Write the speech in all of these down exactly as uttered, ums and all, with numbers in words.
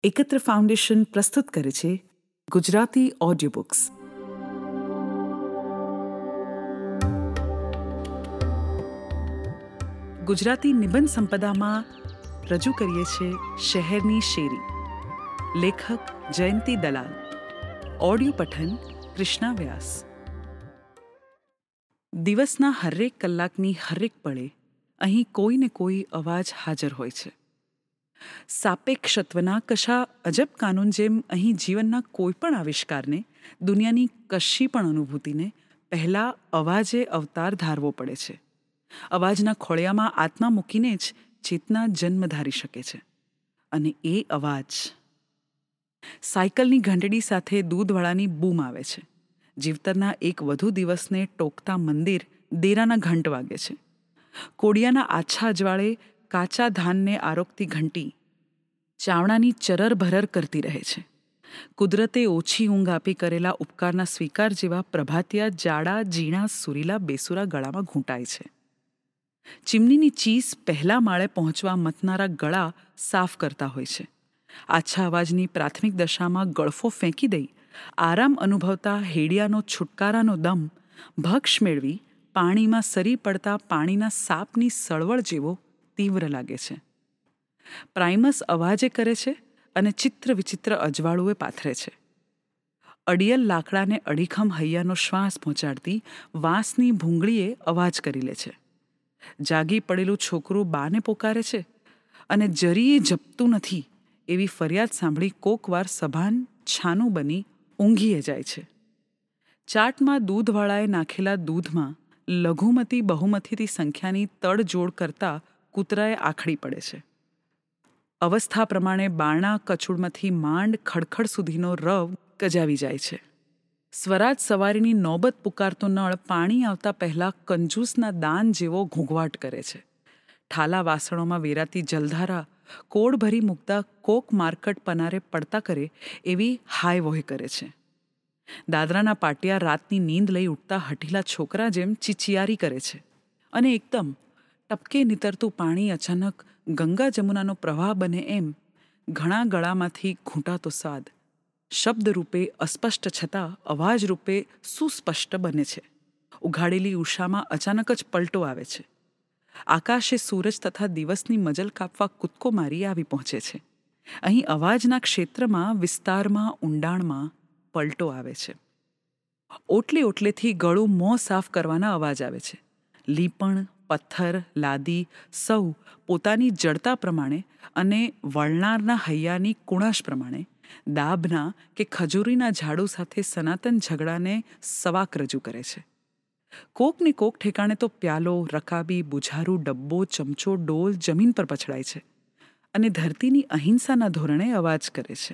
એકત્ર ફાઉન્ડેશન પ્રસ્તુત કરે છે ગુજરાતી ઓડિયો બુક્સ. ગુજરાતી નિબંધ સંપદામાં રજૂ કરીએ છીએ શહેરની શેરી. લેખક જયંતી દલાલ. ઓડિયો પઠન કૃષ્ણા વ્યાસ. દિવસના હરેક કલાકની હરેક પળે અહીં કોઈ ને કોઈ અવાજ હાજર હોય છે. સાપેક્ષત્વના કશા અજબ કાનૂન જેમ અહીં જીવનના કોઈ પણ આવિષ્કારને, દુનિયાની કશી પણ અનુભૂતિને પહેલાં અવાજે અવતાર ધારવો પડે છે. અવાજના ખોળિયામાં આત્મા મૂકીને જ ચેતના જન્મ ધારી શકે છે. અને એ અવાજ સાયકલની ઘંટડી સાથે દૂધવાળાની બૂમ આવે છે. જીવતરના એક વધુ દિવસને ટોકતા મંદિર દેરાના ઘંટ વાગે છે. કોડિયાના આછા અજવાળે કાચા ધાનને આરોગતી ઘંટી ચાવણાની ચરર ભરર કરતી રહે છે. કુદરતે ઓછી ઊંઘ આપી કરેલા ઉપકારના સ્વીકાર જેવા પ્રભાતિયા જાડા ઝીણા સુરીલા બેસુરા ગળામાં ઘૂંટાય છે. ચીમનીની ચીસ પહેલા માળે પહોંચવા મથનારા ગળા સાફ કરતા હોય છે. આછા અવાજની પ્રાથમિક દશામાં ગળફો ફેંકી દઈ આરામ અનુભવતા હેડિયાનો છુટકારાનો દમ ભક્ષ મેળવી પાણીમાં સરી પડતા પાણીના સાપની સળવળ જેવો તીવ્ર લાગે છે. પ્રાઇમસ અવાજે કરે છે અને ચિત્ર વિચિત્ર અજવાળુએ પાથરે છે. અડિયલ લાકડાને અડીખમ હૈયાનો શ્વાસ પહોંચાડતી વાંસની ભૂંગળીએ અવાજ કરી લે છે. જાગી પડેલું છોકરું બાને પોકારે છે અને જરીએ જપતું નથી એવી ફરિયાદ સાંભળી કોકવાર સભાન છાનું બની ઊંઘીએ જાય છે. ચાટમાં દૂધવાળાએ નાખેલા દૂધમાં લઘુમતી બહુમતીથી સંખ્યાની તડજોડ કરતા કૂતરાએ આખડી પડે છે. અવસ્થા પ્રમાણે બારણા કચુડમાંથી માંડ ખડખડ સુધીનો રવ ગજાવી જાય છે. સ્વરાજ સવારીની નોબત પુકારતો નળ પાણી આવતા પહેલાં કંજૂસના દાન જેવો ઘૂંઘવાટ કરે છે. ઠાલા વાસણોમાં વેરાતી જલધારા કોડ ભરી મૂકતા કોક માર્કટ પનારે પડતા કરે એવી હાય વોય કરે છે. દાદરાના પાટિયા રાતની નીંદ લઈ ઉઠતા હઠીલા છોકરા જેમ ચીચિયારી કરે છે. અને એકદમ ટપકે નીતરતું પાણી અચાનક ગંગા જમુનાનો પ્રવાહ બને એમ ઘણા ગળામાંથી ઘૂંટાતો સાદ શબ્દ રૂપે અસ્પષ્ટ છતાં અવાજ રૂપે સુસ્પષ્ટ બને છે. ઉઘાડેલી ઉષામાં અચાનક જ પલટો આવે છે. આકાશે સૂરજ તથા દિવસની મજલ કાપવા કૂદકો મારી આવી પહોંચે છે. અહીં અવાજના ક્ષેત્રમાં, વિસ્તારમાં, ઊંડાણમાં પલટો આવે છે. ઓટલે ઓટલેથી ગળું મોં સાફ કરવાના અવાજ આવે છે. લીપણ, પથ્થર, લાદી સૌ પોતાની જડતા પ્રમાણે અને વળનારના હૈયાની કુણાશ પ્રમાણે દાભના કે ખજૂરીના ઝાડુ સાથે સનાતન ઝઘડાને સવાક રજૂ કરે છે. કોક ને કોક ઠેકાણે તો પ્યાલો, રકાબી, બુઝારું, ડબ્બો, ચમચો, ડોલ જમીન પર પછડાય છે અને ધરતીની અહિંસાના ધોરણે અવાજ કરે છે.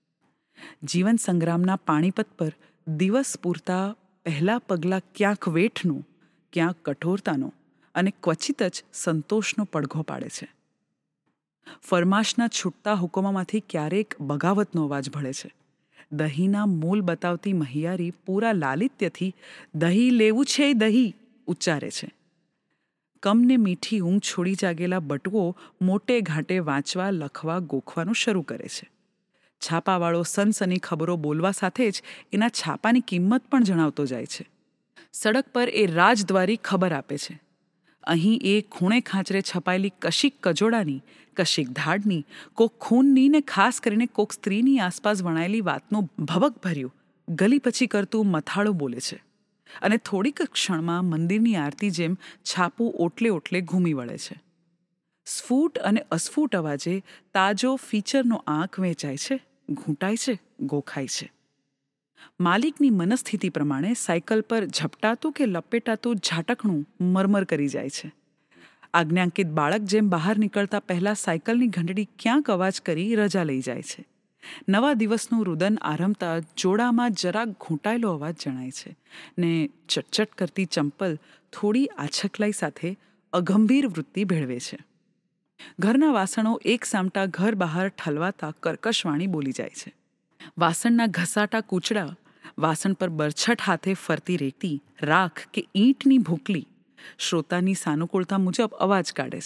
જીવન સંગ્રામના પાણીપત પર દિવસ પૂરતા પહેલા પગલાં ક્યાંક વેઠનો, ક્યાંક કઠોરતાનો અને ક્વચિત જ સંતોષનો પડઘો પાડે છે. ફરમાશના છૂટતા હુકમોમાંથી ક્યારેક બગાવતનો અવાજ ભળે છે. દહીંના મૂલ બતાવતી મહિયારી પૂરા લાલિત્યથી દહીં લેવું છે દહીં ઉચ્ચારે છે. કમને મીઠી ઊંઘ છોડી જાગેલા બટુઓ મોટે ઘાટે વાંચવા, લખવા, ગોખવાનું શરૂ કરે છે. છાપાવાળો સનસની ખબરો બોલવા સાથે જ એના છાપાની કિંમત પણ જણાવતો જાય છે. સડક પર એ રાજદ્વારી ખબર આપે છે. અહીં એ ખૂણે ખાંચરે છપાયેલી કશીક કજોડાની, કશીક ધાડની, કોક ખૂનની ને ખાસ કરીને કોક સ્ત્રીની આસપાસ વણાયેલી વાતનું ભવક ભર્યું ગલી પછી કરતું મથાળું બોલે છે. અને થોડીક ક્ષણમાં મંદિરની આરતી જેમ છાપું ઓટલે ઓટલે ઘૂમી વળે છે. સ્ફૂટ અને અસ્ફૂટ અવાજે તાજો ફીચરનો આંક વેચાય છે, ઘૂંટાય છે, ગોખાય છે. માલિકની મનસ્થિતિ પ્રમાણે સાયકલ પર ઝપટાતું કે લપેટાતું ઝાટકણું મરમર કરી જાય છે. આજ્ઞાંકિત બાળક જેમ બહાર નીકળતા પહેલાં સાયકલની ઘંટડી ક્યાંક અવાજ કરી રજા લઈ જાય છે. નવા દિવસનું રુદન આરંભતા જોડામાં જરાક ઘૂંટાયેલો અવાજ જણાય છે ને ચટચટ કરતી ચંપલ થોડી આછકલાઈ સાથે અગંભીર વૃત્તિ ભેળવે છે. ઘરના વાસણો એક સામટા ઘર બહાર ઠલવાતા કર્કશવાણી બોલી જાય છે. વાસણના ઘસાટા કૂચડા, વાસણ પર બરછટ હાથે ફરતી રેતી, રાખ કે ઈંટની ભૂકલી શ્રોતાની સાનુકૂળતા મુજબ અવાજ કાઢે છે.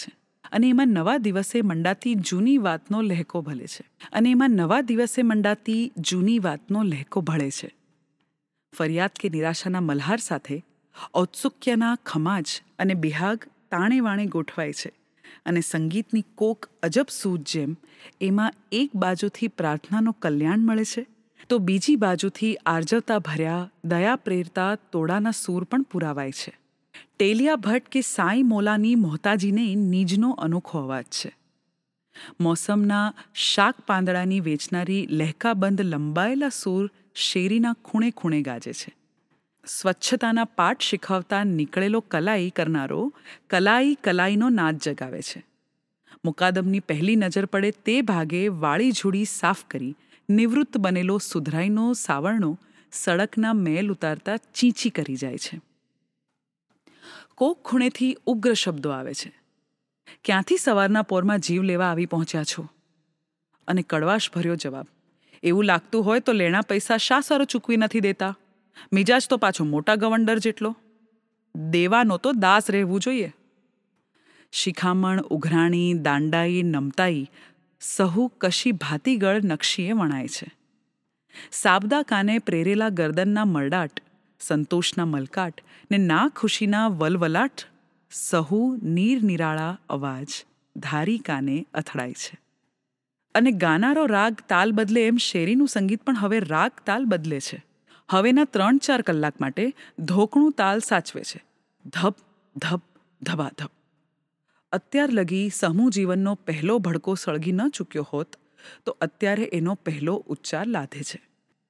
અને એમાં નવા દિવસે મંડાતી જૂની વાતનો લહેકો ભલે છે અને એમાં નવા દિવસે મંડાતી જૂની વાતનો લહેકો ભળે છે. ફરિયાદ કે નિરાશાના મલ્હાર સાથે ઔત્સુક્યના ખમાજ અને બિહાગ તાણે વાણે ગોઠવાય છે અને સંગીતની કોક અજબ સૂઝ જેમ એમાં એક બાજુથી પ્રાર્થનાનો કલ્યાણ મળે છે તો બીજી બાજુથી આર્જવતા ભર્યા દયા પ્રેરતા તોડાના સૂર પણ પુરાવાય છે. ટેલિયા ભટ્ટ કે સાંઈ મોલાની મોહતાજીને નીજનો અનોખો અવાજ છે. મોસમના શાક પાંદડાની વેચનારી લહેકાબંધ લંબાયેલા સૂર શેરીના ખૂણે ખૂણે ગાજે છે. સ્વચ્છતાના પાઠ શીખવતા નીકળેલો કલાઈ કરનારો કલાઈ કલાઈનો નાદ જગાવે છે. મુકાદમની પહેલી નજર પડે તે ભાગે વાળી ઝૂડી સાફ કરી નિવૃત્ત બનેલો સુધરાઈનો સાવરણો સડકના મેલ ઉતારતા ચીંચી કરી જાય છે. કોક ખૂણેથી ઉગ્ર શબ્દો આવે છે. ક્યાંથી સવારના પોરમાં જીવ લેવા આવી પહોંચ્યા છો? અને કડવાશ ભર્યો જવાબ, એવું લાગતું હોય તો લેણા પૈસા શા સારો ચૂકવી નથી દેતા? મિજાજ તો પાછો મોટા ગવંડર જેટલો. દેવાનો તો દાસ રહેવું જોઈએ. શિખામણ, ઉઘરાણી, દાંડાઈ, નમતાઈ સહુ કશી ભાતીગળ નકશીએ વણાય છે. સાબદા કાને પ્રેરેલા ગરદનના મરડાટ, સંતોષના મલકાટ ને ના ખુશીના વલવલાટ સહુ નીર નિરાળા અવાજ ધારી કાને અથડાય છે. અને ગાનારો રાગ તાલ બદલે એમ શેરીનું સંગીત પણ હવે રાગ તાલ બદલે છે. હવેના ત્રણ ચાર કલાક માટે ધોકણું તાલ સાચવે છે. ધપ ધપ ધબાધપ. અત્યાર લગી સમૂહ જીવનનો પહેલો ભડકો સળગી ન ચૂક્યો હોત તો અત્યારે એનો પહેલો ઉચ્ચાર લાધે છે.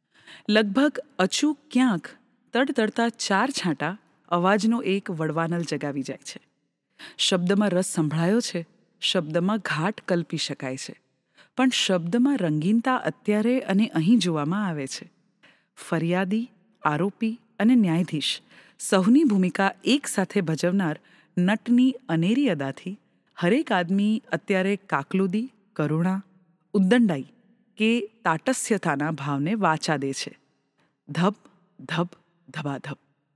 લગભગ અચૂક ક્યાંક તડતડતા ચાર છાંટા અવાજનો એક વડવાનલ જગાવી જાય છે. શબ્દમાં રસ સંભળાયો છે, શબ્દમાં ઘાટ કલ્પી શકાય છે, પણ શબ્દમાં રંગીનતા અત્યારે અને અહીં જોવામાં આવે છે. ફરિયાદી, આરોપી અને ન્યાયાધીશ સહુની ભૂમિકા એક સાથે ભજવનાર નટની અનેરી અદાથી હરેક આદમી અત્યારે કાકલુદી, કરુણા, ઉદ્દંડાઈ કે તાટસ્યતાના ભાવને વાચા દે છે. ધબ ધબ ધબાધબ.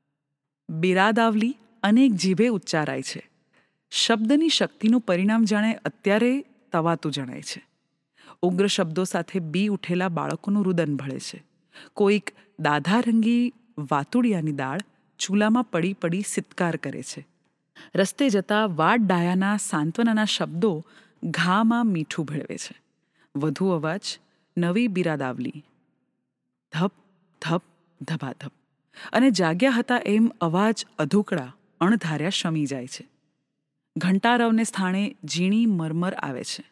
બિરાદાવલી અનેક જીભે ઉચ્ચારાય છે. શબ્દની શક્તિનું પરિણામ જાણે અત્યારે તવાતું જણાય છે. ઉગ્ર શબ્દો સાથે બી ઉઠેલા બાળકોનું રુદન ભળે છે. કોઈક દાધારંગી વાતુડિયાની દાળ ચૂલામાં પડી પડી સિત્કાર કરે છે. રસ્તે જતા વાડ ડાયાના સાંત્વનાના શબ્દો ઘામાં મીઠું ભેળવે છે. વધુ અવાજ, નવી બિરાદાવલી. ધપ ધપ ધબાધબ. અને જાગ્યા હતા એમ અવાજ અધૂકડા અણધાર્યા શમી જાય છે. ઘંટારવને સ્થાને ઝીણી મરમર આવે છે.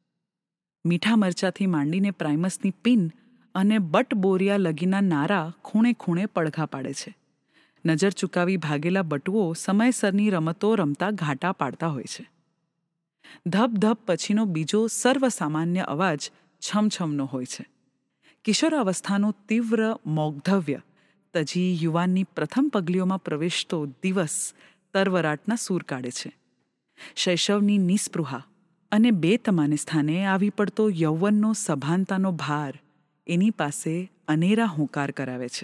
મીઠા મરચાથી માંડીને પ્રાઇમસની પિન અને બટબોરિયા લગીના નારા ખૂણે ખૂણે પડઘા પાડે છે. નજર ચૂકાવી ભાગેલા બટુઓ સમયસરની રમતો રમતા ઘાટા પાડતા હોય છે. ધપ ધપ પછીનો બીજો સર્વસામાન્ય અવાજ છમછમનો હોય છે. કિશોરાવસ્થાનું તીવ્ર મૌગ્ધવ્ય તજી યુવાનની પ્રથમ પગલીઓમાં પ્રવેશતો દિવસ તરવરાટના સૂર કાઢે છે. શૈશવની નિસ્પૃહા અને બેતમાને સ્થાને આવી પડતો યૌવનનો સભાનતાનો ભાર એની પાસે અનેરા હોંકાર કરાવે છે.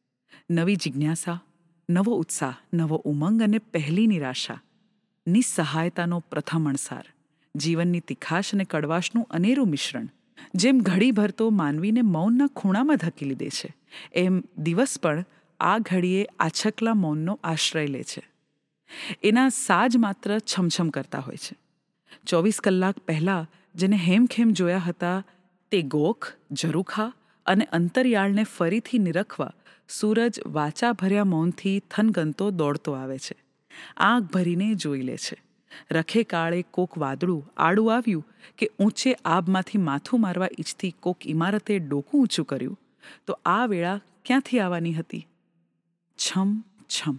નવી જિજ્ઞાસા, નવો ઉત્સાહ, નવો ઉમંગ અને પહેલી નિરાશા, નિસ્સહાયતાનો પ્રથમ અણસાર, જીવનની તીખાશ અને કડવાશનું અનેરું મિશ્રણ જેમ ઘડીભર તો માનવીને મૌનના ખૂણામાં ધકેલી દે છે, એમ દિવસ પણ આ ઘડીએ આછકલા મૌનનો આશ્રય લે છે. એના સાજ માત્ર છમછમ કરતા હોય છે. ચોવીસ કલાક પહેલાં જેને હેમખેમ જોયા હતા તે ગોખ, ઝરૂખા અને અંતરિયાળને ફરીથી નિરખવા સૂરજ વાચા ભર્યા મૌનથી થનગનતો દોડતો આવે છે. આંખ ભરીને જોઈ લે છે. રખે કાળે કોક વાદળું આડું આવ્યું કે ઊંચે આબમાંથી માથું મારવા ઈચ્છતી કોક ઇમારતે ડોકું ઊંચું કર્યું તો આ વેળા ક્યાંથી આવવાની હતી? છમ છમ.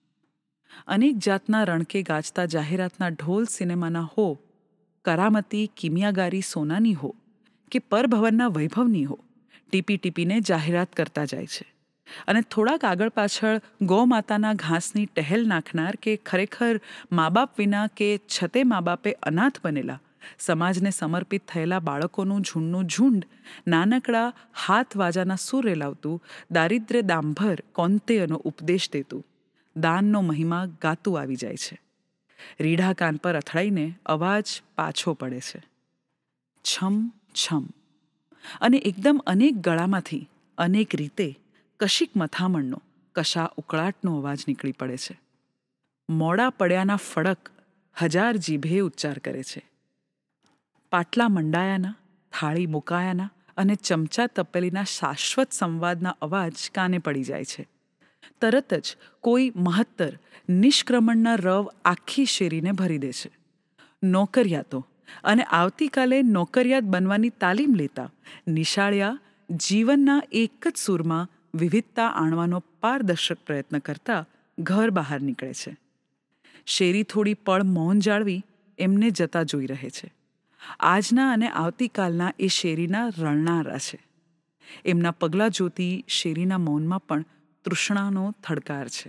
અનેક જાતના રણકે ગાજતા જાહેરાતના ઢોલ સિનેમાના હો, કરામતી કિમિયાગારી સોનાની હો કે પરભવનના વૈભવની હો, ટીપી ટીપીને જાહેરાત કરતા જાય છે. અને થોડાક આગળ પાછળ ગૌમાતાના ઘાસની ટહેલ નાખનાર કે ખરેખર મા બાપ વિના કે છતે મા બાપે અનાથ બનેલા સમાજને સમર્પિત થયેલા બાળકોનું ઝૂંડનું ઝૂંડ નાનકડા હાથ વાજાના સૂર રેલાવતું, દારિદ્ર્ય દાંભર કૌંતેયનો ઉપદેશ દેતું, દાનનો મહિમા ગાતું આવી જાય છે. રીઢા કાન પર અથડાઈને અવાજ પાછો પડે છે. છમ છમ. અને એકદમ અનેક ગળામાંથી અનેક રીતે કશીક મથામણનો, કશા ઉકળાટનો અવાજ નીકળી પડે છે. મોડા પડ્યાના ફડક હજાર જીભે ઉચ્ચાર કરે છે. પાટલા મંડાયાના, થાળી મુકાયાના અને ચમચા તપેલીના શાશ્વત સંવાદના અવાજ કાને પડી જાય છે. તરત જ કોઈ મહત્તર નિષ્ક્રમણના રવ આખી શેરીને ભરી દે છે. નોકરિયાતો અને આવતીકાલે નોકરિયાત બનવાની તાલીમ લેતા નિશાળિયા જીવનના એક જ સૂરમાં વિવિધતા આણવાનો પારદર્શક પ્રયત્ન કરતા ઘર બહાર નીકળે છે. શેરી થોડી પળ મૌન જાળવી એમને જતા જોઈ રહે છે. આજના અને આવતીકાલના એ શેરીના રળનારા છે. એમના પગલાં જોતી શેરીના મૌનમાં પણ તૃષ્ણાનો થડકાર છે.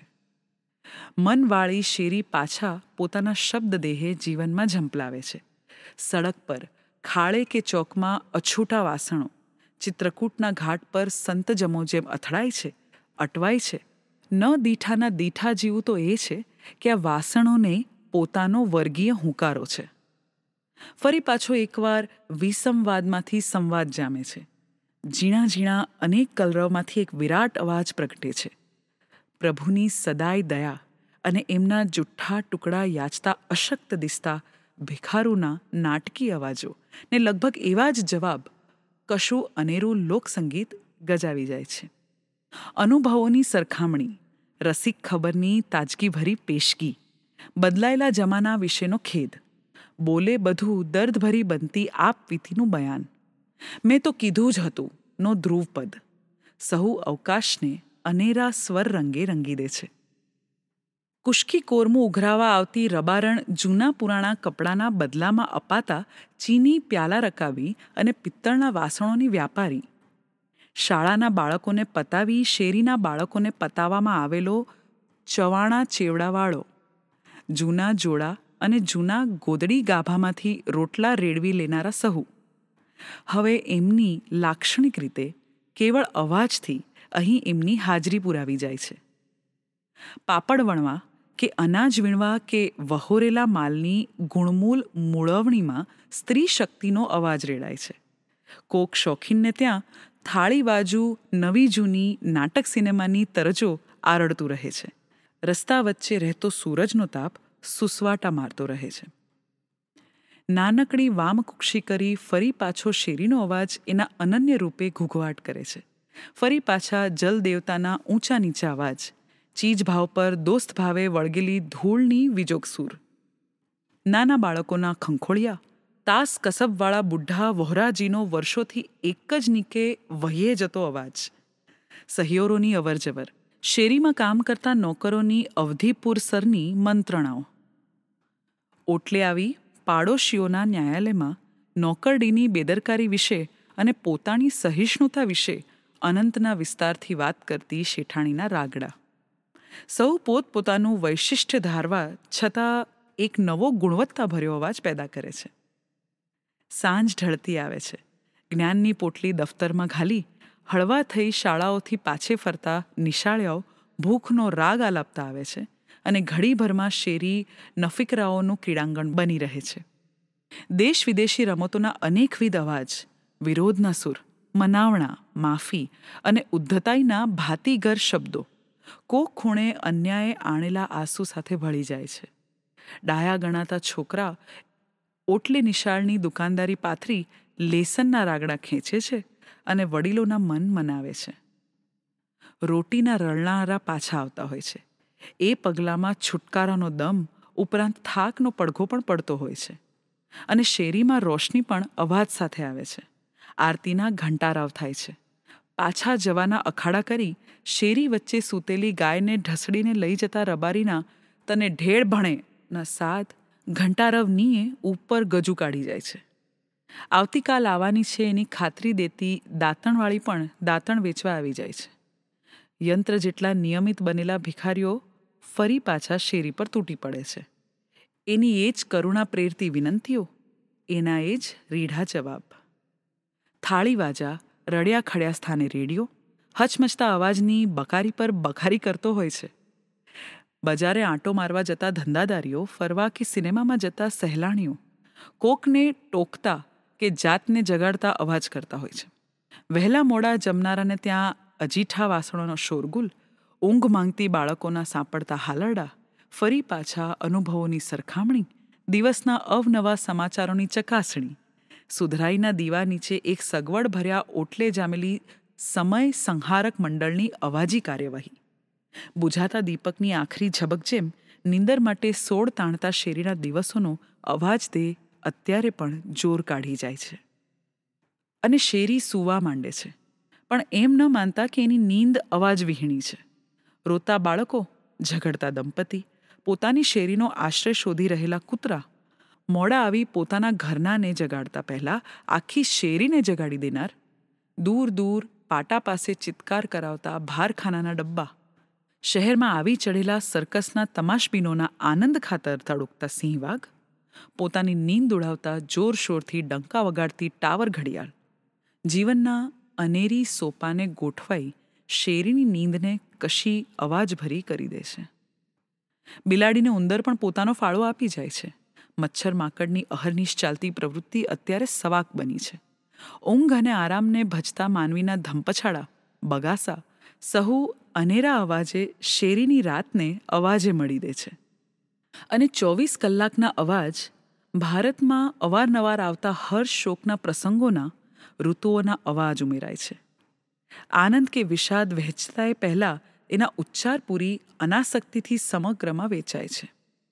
મનવાળી શેરી પાછા પોતાના શબ્દદેહે જીવનમાં ઝંપલાવે છે. સડક પર, ખાડે કે ચોકમાં અછૂટા વાસણો ચિત્રકૂટના ઘાટ પર સંત જમો જેમ અથડાય છે, અટવાય છે. ન દીઠાના દીઠા જીવું તો એ છે કે આ વાસણોને પોતાનો વર્ગીય હુંકારો છે. ફરી પાછો એકવાર વિસંવાદમાંથી સંવાદ જામે છે. ઝીણા ઝીણા અનેક કલરવમાંથી એક વિરાટ અવાજ પ્રગટે છે. પ્રભુની સદાય દયા અને એમના જુઠ્ઠા ટુકડા યાચતા અશક્ત દિસતા ભિખારુના નાટકી અવાજો ને લગભગ એવા જ જવાબ કશું અનેરું લોકસંગીત ગજાવી જાય છે. અનુભવોની સરખામણી, રસિક ખબરની તાજગીભરી પેશગી, બદલાયેલા જમાના વિશેનો ખેદ, બોલે બધું દર્દભરી બનતી આપવીતીનું બયાન, મેં તો કીધું જ હતું નો ધ્રુવપદ સહુ અવકાશને અનેરા સ્વર રંગે રંગી દે છે. કુશ્કી કોરમું ઉઘરાવા આવતી રબારણ જૂના પુરાણા કપડાના બદલામાં અપાતા ચીની પ્યાલા રકાબી અને પિત્તળના વાસણોની વ્યાપારી, શાળાના બાળકોને પતાવી શેરીના બાળકોને પતાવવામાં આવેલો ચવાણા ચેવડાવાળો, જૂના જોડા અને જૂના ગોદડી ગાભામાંથી રોટલા રેડવી લેનારા સહુ, હવે એમની લાક્ષણિક રીતે કેવળ અવાજથી અહીં એમની હાજરી પુરાવી જાય છે. પાપડ વણવા કે અનાજ વીણવા કે વહોરેલા માલની ગુણમૂલ મૂળવણીમાં સ્ત્રી શક્તિનો અવાજ રેડાય છે. કોક શોખીનને ત્યાં થાળી બાજુ નવી જૂની નાટક સિનેમાની તરજો આરડતું રહે છે. રસ્તા વચ્ચે રહેતો સૂરજનો તાપ સુસવાટા મારતો રહે છે. નાનકડી વામકુક્ષી કરી ફરી પાછો શેરીનો અવાજ એના અનન્ય રૂપે ઘૂઘવાટ કરે છે. ફરી પાછા જલદેવતાના ઊંચા નીચા અવાજ, ચીજ ભાવ પર દોસ્ત ભાવે વળગેલી ધૂળની વિજોગસૂર, નાના બાળકોના ખંખોળિયા, તાસ કસબવાળા બુઢ્ઢા વહોરાજીનો વર્ષોથી એક જ નીકે વહીએ જતો અવાજ, સહિયોરોની અવરજવર, શેરીમાં કામ કરતા નોકરોની અવધિપુરસરની મંત્રણાઓ. ઓટલે આવી પાડોશીઓના ન્યાયાલયમાં નોકરડીની બેદરકારી વિશે અને પોતાની સહિષ્ણુતા વિશે અનંતના વિસ્તારથી વાત કરતી શેઠાણીના રાગડા. સૌ પોતપોતાનું વૈશિષ્ટ્ય ધારવા છતાં એક નવો ગુણવત્તાભર્યો અવાજ પેદા કરે છે. સાંજ ઢળતી આવે છે. જ્ઞાનની પોટલી દફતરમાં ઘાલી હળવા થઈ શાળાઓથી પાછે ફરતા નિશાળિયાઓ ભૂખનો રાગ આલાપતા આવે છે અને ઘડીભરમાં શેરી નફીકરાઓનું ક્રીડાંગણ બની રહે છે. દેશ વિદેશી રમતોના અનેકવિધ અવાજ, વિરોધના સુર, મનાવણા, માફી અને ઉદ્ધતાઈના ભાતીગર શબ્દો કોક ખૂણે અન્યાયે આણેલા આંસુ સાથે ભળી જાય છે. ડાયા ગણાતા છોકરા ઓટલે નિશાળની દુકાનદારી પાથરી લેસનના રાગડા ખેંચે છે અને વડીલોના મન મનાવે છે. રોટીના રળનારા પાછા આવતા હોય છે. એ પગલામાં છુટકારાનો દમ ઉપરાંત થાકનો પડઘો પણ પડતો હોય છે અને શેરીમાં રોશની પણ અવાજ સાથે આવે છે. આરતીના ઘંટારાવ થાય છે. પાછા જવાના અખાડા કરી શેરી વચ્ચે સૂતેલી ગાયને ઢસડીને લઈ જતા રબારીના તને ઢેળ ભણેના સાદ ઘંટારવનીએ ઉપર ગજુ કાઢી જાય છે. આવતીકાલ આવવાની છે એની ખાતરી દેતી દાંતણવાળી પણ દાંતણ વેચવા આવી જાય છે. યંત્ર જેટલા નિયમિત બનેલા ભિખારીઓ ફરી પાછા શેરી પર તૂટી પડે છે. એની એ જ કરુણા પ્રેરતી વિનંતીઓ, એના એ જ રીઢા જવાબ. થાળી વાજા રડ્યા ખડ્યા સ્થાને રેડિયો હચમચતા અવાજની બકારી પર બખારી કરતો હોય છે. બજારે આંટો મારવા જતા ધંધાદારીઓ, ફરવા કે સિનેમામાં જતા સહેલાણીઓ કોકને ટોકતા કે જાતને જગાડતા અવાજ કરતા હોય છે. વહેલા મોડા જમનારાને ત્યાં અજીઠા વાસણોનો શોરગુલ, ઊંઘ માંગતી બાળકોના સાંપડતા હાલરડા, ફરી પાછા અનુભવોની સરખામણી, દિવસના અવનવા સમાચારોની ચકાસણી, સુધરાઈના દીવા નીચે એક સગવડ ભર્યા ઓટલે જામેલી સમય સંહારક મંડળની અવાજી કાર્યવાહી, બુઝાતા દીપકની આખરી ઝબક જેમ નીંદર માટે સોળ તાણતા શેરીના દિવસોનો અવાજ તે અત્યારે પણ જોર કાઢી જાય છે. અને શેરી સૂવા માંડે છે, પણ એમ ન માનતા કે એની નીંદ અવાજ વિહીણી છે. રોતા બાળકો, ઝઘડતા દંપતી, પોતાની શેરીનો આશ્રય શોધી રહેલા કૂતરા, મોડા આવી પોતાના ઘરનાને જગાડતા પહેલાં આખી શેરીને જગાડી દેનાર, દૂર દૂર પાટા પાસે ચિત્કાર કરાવતા ભારખાનાના ડબ્બા, શહેરમાં આવી ચઢેલા સર્કસના તમાશબીનોના આનંદ ખાતર તડુકતા સિંહવાઘ, પોતાની નીંદ ઉડાવતા જોરશોરથી ડંકા વગાડતી ટાવર ઘડિયાળ, જીવનના અનેરી સોપાને ગોઠવાઈ શેરીની નીંદને કશી અવાજભરી કરી દે છે. બિલાડીને ઉંદર પણ પોતાનો ફાળો આપી જાય છે. મચ્છર માકડની અહર્નિશ ચાલતી પ્રવૃત્તિ અત્યારે સવાક બની છે. ઊંઘ અને આરામને ભજતા માનવીના ધંપછાડા, બગાસા સહુ અનેરા અવાજે શેરીની રાતને અવાજે મળી દે છે. અને ચોવીસ કલાકના અવાજ ભારતમાં અવારનવાર આવતા હર્ષ શોકના પ્રસંગોના, ઋતુઓના અવાજ ઉમેરાય છે. આનંદ કે વિષાદ વહેંચતાએ પહેલાં એના ઉચ્ચાર પૂરી અનાસક્તિથી સમગ્રમાં વેચાય છે.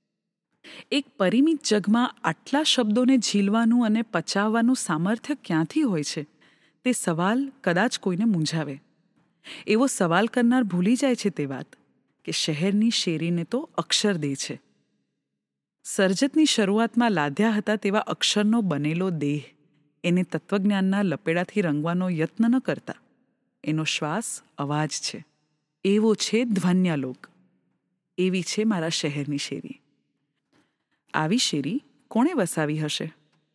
એક પરિમિત જગમાં આટલા શબ્દોને ઝીલવાનું અને પચાવવાનું સામર્થ્ય ક્યાંથી હોય છે તે સવાલ કદાચ કોઈને મૂંઝાવે. એવો સવાલ કરનાર ભૂલી જાય છે તે વાત કે શહેરની શેરીને તો અક્ષર દે છે. સર્જતની શરૂઆતમાં લાદ્યા હતા તેવા અક્ષરનો બનેલો દેહ એને તત્વજ્ઞાનના લપેડાથી રંગવાનો યત્ન ન કરતા. એનો શ્વાસ અવાજ છે. એવો છે ધ્વન્યાલોક. એવી છે મારા શહેરની શેરી. આવી શેરી કોણે વસાવી હશે?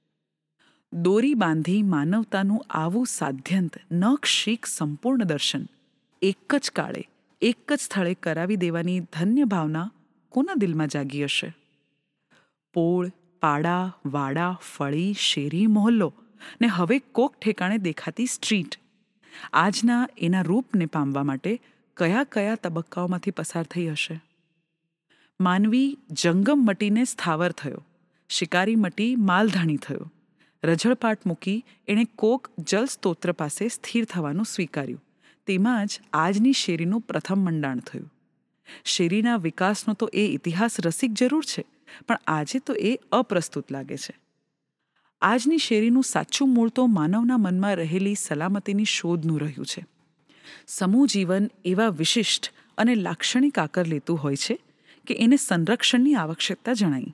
દોરી બાંધી માનવતાનું આવું સાધ્યંત નખશીક સંપૂર્ણ દર્શન એક જ કાળે એક જ સ્થળે કરાવી દેવાની ધન્ય ભાવના કોના દિલમાં જાગી હશે? પોળ, પાડા, વાડા, ફળી, શેરી, મોહલ્લો ને હવે કોક ઠેકાણે દેખાતી સ્ટ્રીટ, આજના એના રૂપને પામવા માટે કયા કયા તબક્કાઓમાંથી પસાર થઈ હશે? માનવી જંગમ મટીને સ્થાવર થયો, શિકારી મટી માલધાણી થયો, રઝળપાટ મૂકી એણે કોક જલસ્તોત્ર પાસે સ્થિર થવાનું સ્વીકાર્યું. તેમાં જ આજની શેરીનું પ્રથમ મંડાણ થયું. શેરીના વિકાસનો તો એ ઇતિહાસ રસિક જરૂર છે, પણ આજે તો એ અપ્રસ્તુત લાગે છે. આજની શેરીનું સાચું મૂળ તો માનવના મનમાં રહેલી સલામતીની શોધનું રહ્યું છે. સમૂહ જીવન એવા વિશિષ્ટ અને લાક્ષણિક આકાર લેતું હોય છે કે એને સંરક્ષણની આવશ્યકતા જણાય.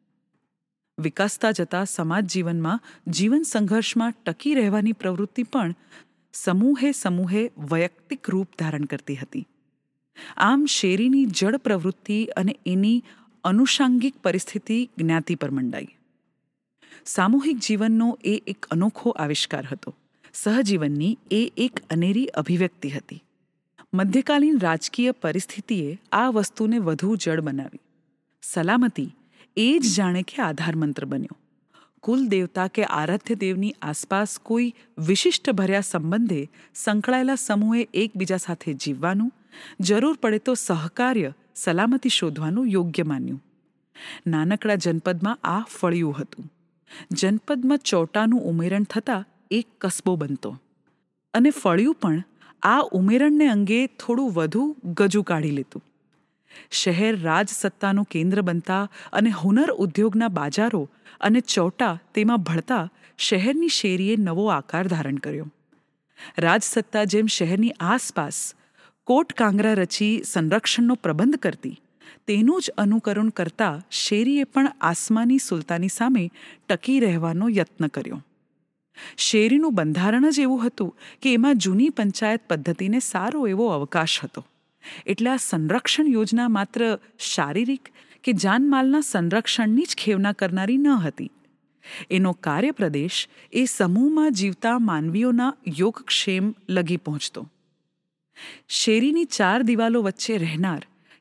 વિકાસતા જતા સમાજ જીવનમાં જીવન સંઘર્ષમાં ટકી રહેવાની પ્રવૃત્તિ પણ સમૂહે સમૂહે વૈયક્તિક રૂપ ધારણ કરતી હતી. આમ શેરીની જડ પ્રવૃત્તિ અને એની અનુષાંગિક પરિસ્થિતિ જ્ઞાતિ પર મંડાઈ. સામૂહિક જીવનનો એ એક અનોખો આવિષ્કાર હતો. સહજીવનની એ એક અનેરી અભિવ્યક્તિ હતી. મધ્યકાલીન રાજકીય પરિસ્થિતિએ આ વસ્તુને વધુ જડ બનાવી. સલામતી એ જ જાણે કે આધાર મંત્ર બન્યો. કુલ દેવતા કે આરાધ્ય દેવની આસપાસ કોઈ વિશિષ્ટ ભર્યા સંબંધે સંકળાયેલા સમૂહે એકબીજા સાથે જીવવાનું, જરૂર પડે તો સહકાર્ય સલામતી શોધવાનું યોગ્ય માન્યું. નાનકડા જનપદમાં આ ફળિયું હતું. જનપદમાં ચોટાનું ઉમેરણ થતાં એક કસ્બો બનતો, અને ફળિયું પણ આ ઉમેરણને અંગે થોડું વધુ ગજુ કાઢી લેતું. શહેર રાજસત્તાનું કેન્દ્ર બનતા અને હુનર ઉદ્યોગના બાજારો અને ચોટા તેમાં ભળતા શહેરની શેરીએ નવો આકાર ધારણ કર્યો. રાજસત્તા જેમ શહેરની આસપાસ કોટ કાંગરા રચી સંરક્ષણનો પ્રબંધ કરતી, તેનું જ અનુકરણ કરતા શેરીએ પણ આસમાની સુલતાની સામે ટકી રહેવાનો યત્ન કર્યો. શેરીનું બંધારણ જ એવું હતું કે એમાં જૂની પંચાયત પદ્ધતિને સારો એવો અવકાશ હતો. એટલે આ સંરક્ષણ યોજના માત્ર શારીરિક કે જાનમાલના સંરક્ષણની જ ખેવના કરનારી ન હતી. એનો કાર્યપ્રદેશ એ સમૂહમાં જીવતા માનવીઓના યોગક્ષેમ લગી પહોંચતો. શેરીની ચાર દિવાલો વચ્ચે રહેનાર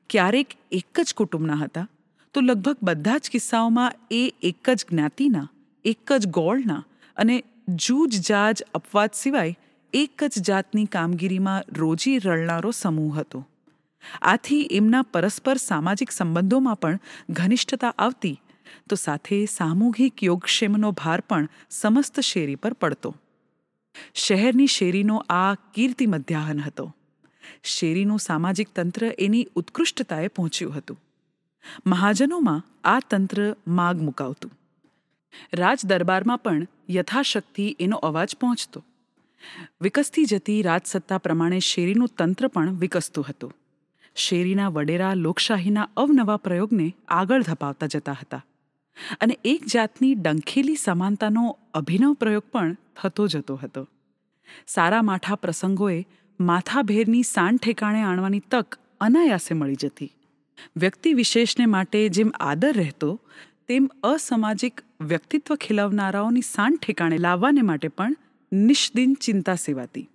ક્યારેક એક જ કુટુંબના હતા તો લગભગ બધા જ કિસ્સાઓમાં એ એક જ જ્ઞાતિના, એક જ ગોળના અને જૂજ જાજ અપવાદ સિવાય એક જ જાતની કામગીરીમાં રોજી રળનારો સમૂહ હતો. આથી એમના પરસ્પર સામાજિક સંબંધોમાં પણ ઘનિષ્ઠતા આવતી તો સાથે સામૂહિક યોગક્ષેમનો ભાર પણ સમસ્ત શેરી પર પડતો. શહેરની શેરીનો આ કીર્તિ મધ્યાહન હતો. શેરીનું સામાજિક તંત્ર એની ઉત્કૃષ્ટતાએ પહોંચ્યું હતું. મહાજનોમાં આ તંત્ર માગ મુકાવતું. રાજ દરબારમાં પણ યથાશક્તિ એનો અવાજ પહોંચતો. વિકસતી જતી રાજસત્તા પ્રમાણે શેરીનું તંત્ર પણ વિકસતું હતું. શેરીના વડેરા લોકશાહીના અવનવા પ્રયોગને આગળ ધપાવતા જતા હતા અને એક જાતની ડંખેલી સમાનતાનો અભિનવ પ્રયોગ પણ થતો જતો હતો. સારા માઠા પ્રસંગોએ માથાભેરની સાન ઠેકાણે આણવાની તક અનાયાસે મળી જતી. વ્યક્તિ વિશેષને માટે જેમ આદર રહેતો તેમ અસામાજિક વ્યક્તિત્વ ખીલવનારાઓની સાન ઠેકાણે લાવવાને માટે પણ નિષ્દિન ચિંતા સેવાતી.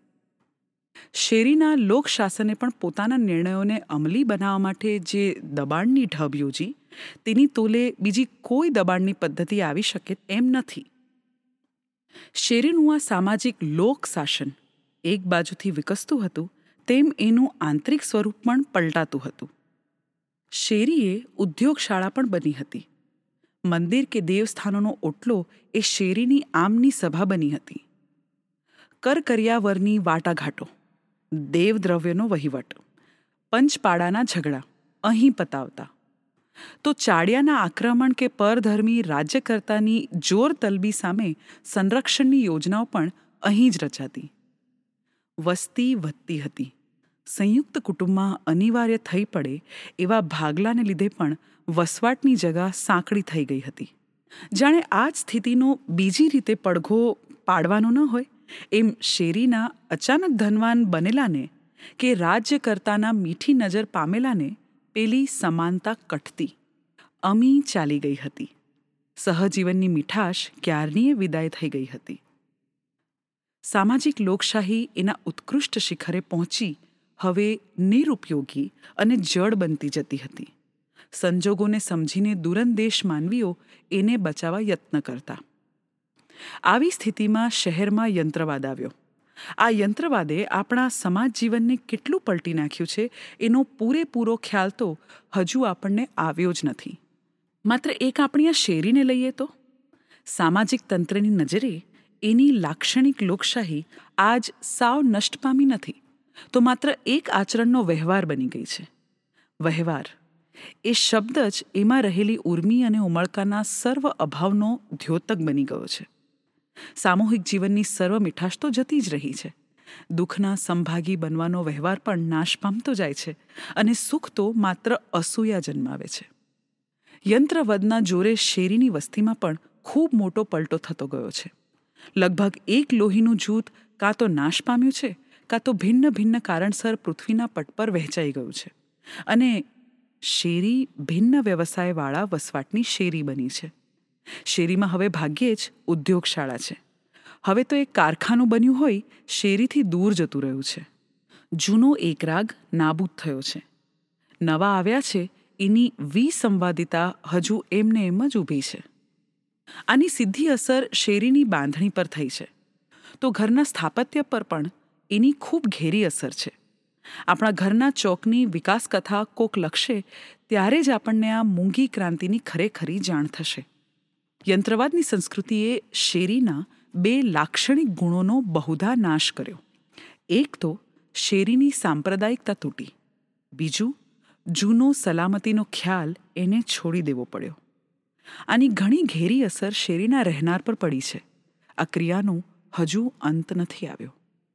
શેરીના લોકશાસને પણ પોતાના નિર્ણયોને અમલી બનાવવા માટે જે દબાણની ઢબ યોજી તેની તોલે બીજી કોઈ દબાણની પદ્ધતિ આવી શકે એમ નથી. શેરીનું આ સામાજિક લોકશાસન એક બાજુથી વિકસતું હતું તેમ એનું આંતરિક સ્વરૂપ પણ પલટાતું હતું. શેરીએ ઉદ્યોગશાળા પણ બની હતી. મંદિર કે દેવસ્થાનોનો ઓટલો એ શેરીની આમની સભા બની હતી. કરકરિયાવરની વાટાઘાટો, દેવદ્રવ્યનો વહીવટ, પંચપાડાના ઝઘડા અહીં પતાવતા તો ચાડિયાના આક્રમણ કે પરધર્મી રાજ્યકર્તાની જોર તલબી સામે સંરક્ષણની યોજનાઓ પણ અહીં જ રચાતી. વસ્તી વધતી હતી. સંયુક્ત કુટુંબમાં અનિવાર્ય થઈ પડે એવા ભાગલાને લીધે પણ વસવાટની જગા સાંકડી થઈ ગઈ હતી. જાણે આ જ સ્થિતિનો બીજી રીતે પડઘો પાડવાનો ન હોય એમ શેરીના અચાનક ધનવાન બનેલાને કે રાજ્યકર્તાના મીઠી નજર પામેલાને પેલી સમાનતા કટતી, અમી ચાલી ગઈ હતી. સહજીવનની મીઠાશ ક્યારનીએ વિદાય થઈ ગઈ હતી. સામાજિક લોકશાહી એના ઉત્કૃષ્ટ શિખરે પહોંચી હવે નિરુપયોગી અને જડ બનતી જતી હતી. સંજોગોને સમજીને દૂરંદેશ માનવીઓ એને બચાવવા યત્ન કરતા. આવી સ્થિતિમાં શહેરમાં યંત્રવાદ આવ્યો. આ યંત્રવાદે આપણા સમાજ જીવનને કેટલું પલટી નાખ્યું છે એનો પૂરેપૂરો ખ્યાલ તો હજુ આપણને આવ્યો જ નથી. માત્ર એક આપણી આ શેરીને લઈએ તો સામાજિક તંત્રની નજરે એની લાક્ષણિક લોકશાહી આજ સાવ નષ્ટ પામી નથી તો માત્ર એક આચરણનો વ્યવહાર બની ગઈ છે. વ્યવહાર એ શબ્દ જ એમાં રહેલી ઉર્મી અને ઉમળકાના સર્વ અભાવનો દ્યોતક બની ગયો છે. સામૂહિક જીવનની સર્વ મીઠાશ તો જતી જ રહી છે. દુઃખના સંભાગી બનવાનો વ્યવહાર પણ નાશ પામતો જાય છે અને સુખ તો માત્ર અસૂયા જન્માવે છે. યંત્રવદના જોરે શેરીની વસ્તીમાં પણ ખૂબ મોટો પલટો થતો ગયો છે. લગભગ એક લોહીનું જૂથ કાં તો નાશ પામ્યું છે કાં તો ભિન્ન ભિન્ન કારણસર પૃથ્વીના પટ પર વહેંચાઈ ગયું છે અને શેરી ભિન્ન વ્યવસાયવાળા વસવાટની શેરી બની છે. શેરીમાં હવે ભાગ્યે જ ઉદ્યોગશાળા છે. હવે તો એક કારખાનું બન્યું હોય શેરીથી દૂર જતું રહ્યું છે. જૂનો એકરાગ નાબૂદ થયો છે. નવા આવ્યા છે એની વિસંવાદિતા હજુ એમને એમ જ ઊભી છે. આની સીધી અસર શેરીની બાંધણી પર થઈ છે તો ઘરના સ્થાપત્ય પર પણ એની ખૂબ ઘેરી અસર છે. આપણા ઘરના ચોકની વિકાસ કથા કોક લખશે ત્યારે જ આપણને આ મૂંગી ક્રાંતિની ખરેખરી જાણ થશે. યંત્રવાદની સંસ્કૃતિએ શેરીના બે લાક્ષણિક ગુણોનો બહુધા નાશ કર્યો. એક તો શેરીની સાંપ્રદાયિકતા તૂટી. બીજું જૂનો સલામતીનો ખ્યાલ એને છોડી દેવો પડ્યો. આની ઘણી ઘેરી અસર શેરીના રહેનાર પર પડી છે. આ ક્રિયાનો હજુ અંત નથી આવ્યો.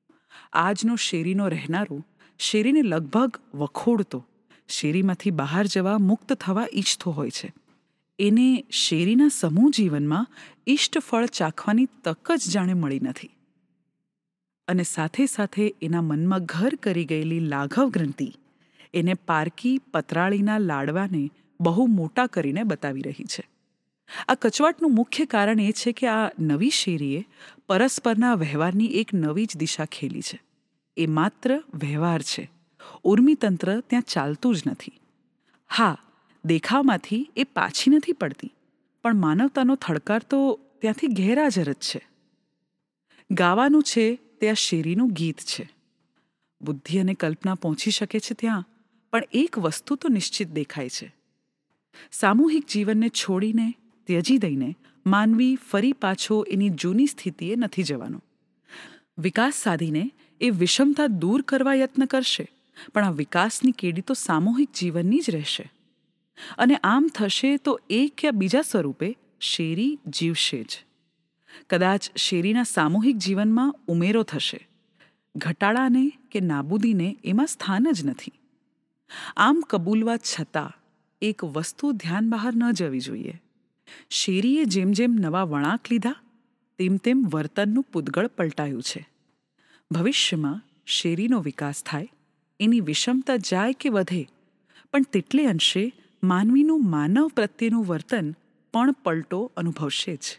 આજનો શેરીનો રહેનારો શેરીને લગભગ વખોડતો, શેરીમાંથી બહાર જવા મુક્ત થવા ઈચ્છતો હોય છે. એને શેરીના સમૂહ જીવનમાં ઇષ્ટફળ ચાખવાની તક જ જાણે મળી નથી. અને સાથે સાથે એના મનમાં ઘર કરી ગયેલી લાઘવ ગ્રંથિ એને પારકી પતરાળીના લાડવાને બહુ મોટા કરીને બતાવી રહી છે. આ કચવાટનું મુખ્ય કારણ એ છે કે આ નવી શેરીએ પરસ્પરના વ્યવહારની એક નવી જ દિશા ખેલી છે. એ માત્ર વ્યવહાર છે. ઉર્મિતંત્ર ત્યાં ચાલતું જ નથી. હા, દેખાવમાંથી એ પાછી નથી પડતી, પણ માનવતાનો થડકાર તો ત્યાંથી ગેરહાજર જ છે. ગાવાનું છે તે આ શેરીનું ગીત છે. બુદ્ધિ અને કલ્પના પહોંચી શકે છે ત્યાં, પણ એક વસ્તુ તો નિશ્ચિત દેખાય છે. સામૂહિક જીવનને છોડીને, ત્યજી દઈને માનવી ફરી પાછો એની જૂની સ્થિતિએ નથી જવાનો. વિકાસ સાધીને એ વિષમતા દૂર કરવા યત્ન કરશે, પણ આ વિકાસની કેડી તો સામૂહિક જીવનની જ રહેશે. અને આમ થશે તો એક યા બીજા સ્વરૂપે શેરી જીવશે જ. કદાચ શેરીના સામૂહિક જીવનમાં ઉમેરો થશે. ઘટાડાને કે નાબૂદીને એમાં સ્થાન જ નથી. આમ કબૂલવા છતાં એક વસ્તુ ધ્યાન બહાર ન જવી જોઈએ. શેરીએ જેમ જેમ નવા વળાંક લીધા, તેમ તેમ વર્તનનું પૂતગળ પલટાયું છે. ભવિષ્યમાં શેરીનો વિકાસ થાય, એની વિષમતા જાય કે વધે, પણ તેટલે અંશે માનવીનું માનવ પ્રત્યેનું વર્તન પણ પલટો અનુભવશે જ.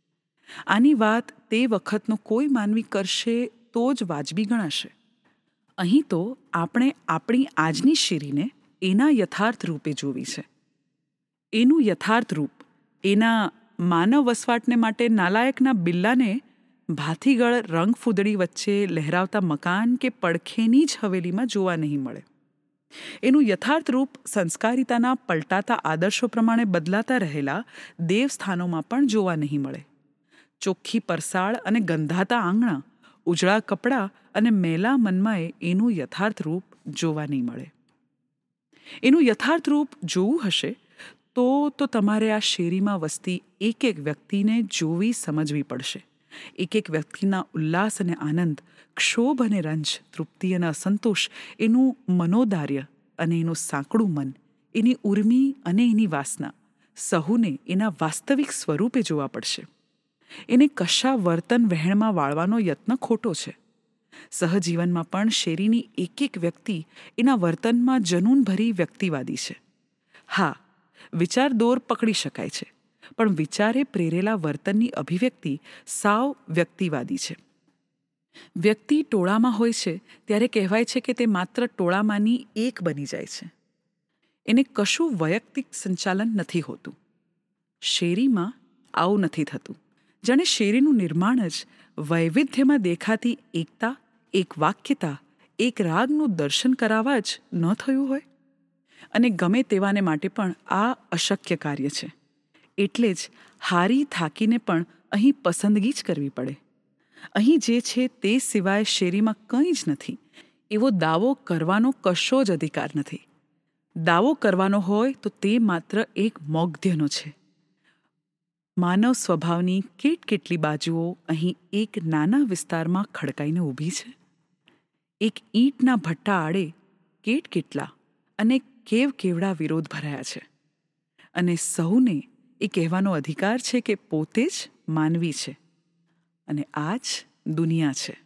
આની વાત તે વખતનો કોઈ માનવી કરશે તો જ વાજબી ગણાશે. અહીં તો આપણે આપણી આજની શેરીને એના યથાર્થ રૂપે જોવી છે. એનું યથાર્થ રૂપ એના માનવ વસવાટને માટે નાલાયકના બિલ્લાને ભાથીગળ રંગફૂદડી વચ્ચે લહેરાવતા મકાન કે પડખેની જ હવેલીમાં જોવા નહીં મળે. એનું યથાર્થ રૂપ સંસ્કારિતાના પલટાતા આદર્શો પ્રમાણે બદલાતા રહેલા દેવસ્થાનોમાં પણ જોવા નહીં મળે. ચોખ્ખી પરસાળ અને ગંધાતા આંગણા, ઉજળા કપડાં અને મેલા મનમાંય એનું યથાર્થ રૂપ જોવા નહીં મળે. એનું યથાર્થ રૂપ જોવું હશે તો તો તમારે આ શેરીમાં વસતી એક એક વ્યક્તિને જોવી સમજવી પડશે. એક એક વ્યક્તિના ઉલ્લાસ અને આનંદ, ક્ષોભ અને રંજ, તૃપ્તિ અને અસંતોષ, એનું મનોદાર્ય અને એનું સાંકડું મન, એની ઉર્મી અને એની વાસના, સહુને એના વાસ્તવિક સ્વરૂપે જોવા પડશે. એને કશા વર્તન વહેણમાં વાળવાનો યત્ન ખોટો છે. સહજીવનમાં પણ શેરીની એક એક વ્યક્તિ એના વર્તનમાં જનૂનભરી વ્યક્તિવાદી છે. હા, વિચાર દોર પકડી શકાય છે, પણ વિચારે પ્રેરેલા વર્તનની અભિવ્યક્તિ સાવ વ્યક્તિવાદી છે. વ્યક્તિ ટોળામાં હોય છે ત્યારે કહેવાય છે કે તે માત્ર ટોળામાંની એક બની જાય છે. એને કશું વૈયક્તિક સંચાલન નથી હોતું. શેરીમાં આવું નથી થતું. જાણે શેરીનું નિર્માણ જ વૈવિધ્યમાં દેખાતી એકતા, એક વાક્યતા, એક રાગનું દર્શન કરાવવા જ ન થયું હોય. અને ગમે તેવાને માટે પણ આ અશક્ય કાર્ય છે. એટલે જ હારી થાકીને પણ અહીં પસંદગી જ કરવી પડે. અહીં જે છે તે સિવાય શેરીમાં કંઈ જ નથી, એવો દાવો કરવાનો કશો જ અધિકાર નથી. દાવો કરવાનો હોય તો તે માત્ર એક મૌગ્ધ્યનો છે. માનવ સ્વભાવની કેટકેટલી બાજુઓ અહીં એક નાના વિસ્તારમાં ખડકાઈને ઊભી છે. એક ઈંટના ભઠ્ઠા આડે કેટકેટલા અને કેવ કેવડા વિરોધ ભરાયા છે. અને સહુને એ કહેવાનો અધિકાર છે કે પોતે જ માનવી છે અને આ જ દુનિયા છે.